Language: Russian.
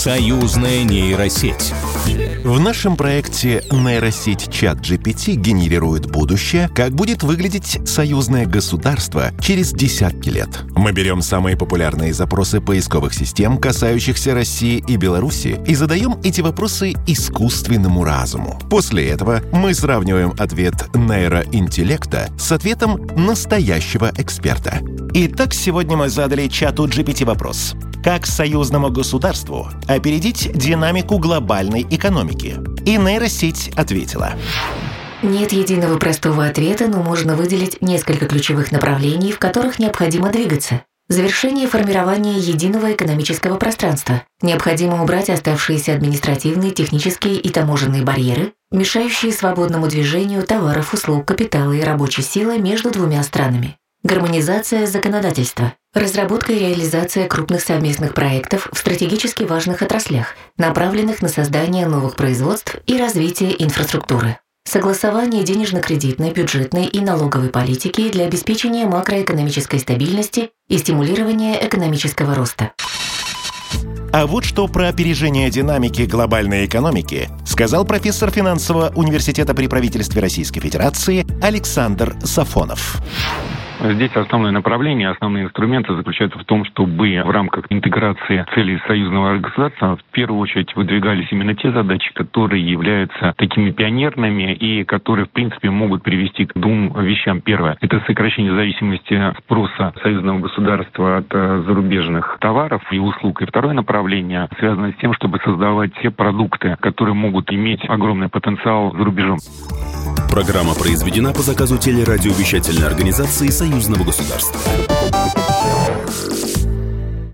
Союзная нейросеть. В нашем проекте нейросеть ChatGPT генерирует будущее, как будет выглядеть союзное государство через десятки лет. Мы берем самые популярные запросы поисковых систем, касающихся России и Беларуси, и задаем эти вопросы искусственному разуму. После этого мы сравниваем ответ нейроинтеллекта с ответом настоящего эксперта. Итак, сегодня мы задали чату GPT вопрос. Как союзному государству опередить динамику глобальной экономики? И нейросеть ответила. Нет единого простого ответа, но можно выделить несколько ключевых направлений, в которых необходимо двигаться. Завершение формирования единого экономического пространства. Необходимо убрать оставшиеся административные, технические и таможенные барьеры, мешающие свободному движению товаров, услуг, капитала и рабочей силы между двумя странами. Гармонизация законодательства. Разработка и реализация крупных совместных проектов в стратегически важных отраслях, направленных на создание новых производств и развитие инфраструктуры. Согласование денежно-кредитной, бюджетной и налоговой политики для обеспечения макроэкономической стабильности и стимулирования экономического роста. А вот что про опережение динамики глобальной экономики сказал профессор финансового университета при правительстве Российской Федерации Александр Сафонов. Здесь основное направление, основные инструменты заключаются в том, чтобы в рамках интеграции целей союзного государства в первую очередь выдвигались именно те задачи, которые являются такими пионерными и которые, в принципе, могут привести к двум вещам. Первое – это сокращение зависимости спроса союзного государства от зарубежных товаров и услуг. И второе направление связано с тем, чтобы создавать те продукты, которые могут иметь огромный потенциал за рубежом. Программа произведена по заказу телерадиовещательной организации Союзного государства.